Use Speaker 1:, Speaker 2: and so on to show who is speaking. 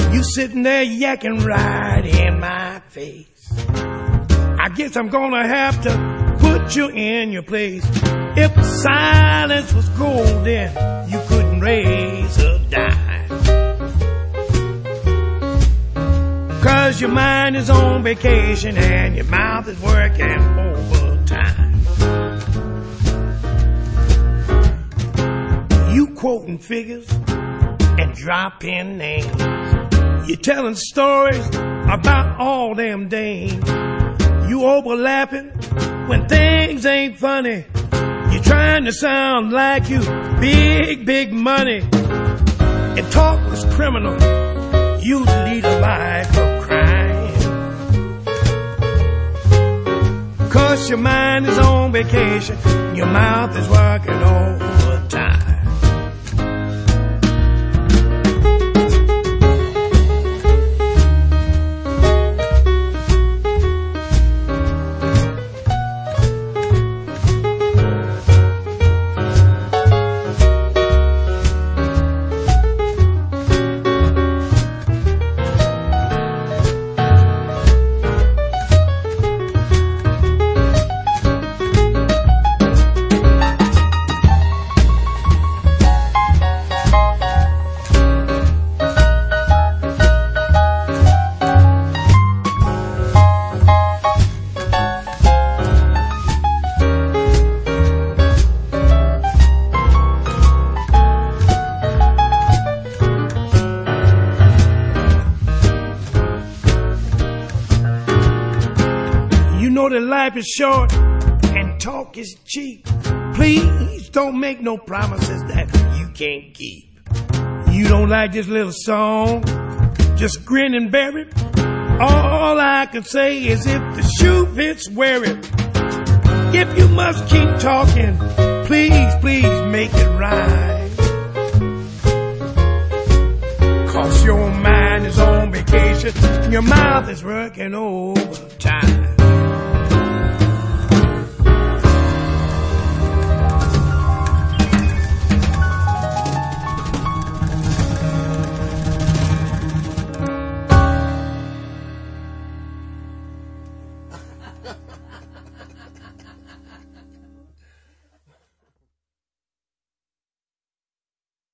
Speaker 1: You sitting there yakking right in my face. I guess I'm gonna have to put you in your place. If silence was golden, you couldn't raise a dime. 'Cause your mind is on vacation and your mouth is working overtime. You quoting figures and dropping names. You're telling stories about all them dames. You overlapping when things ain't funny. You're trying to sound like you big, big money. And talk was criminal. You lead a life of crime. 'Cause your mind is on vacation. Your mouth is working overtime. Know that life is short and talk is cheap. Please don't make no promises that you can't keep. You don't like this little song? Just grin and bear it. All I can say is if the shoe fits, wear it. If you must keep talking, please, please make it right. 'Cause your mind is on vacation, your mouth is working over.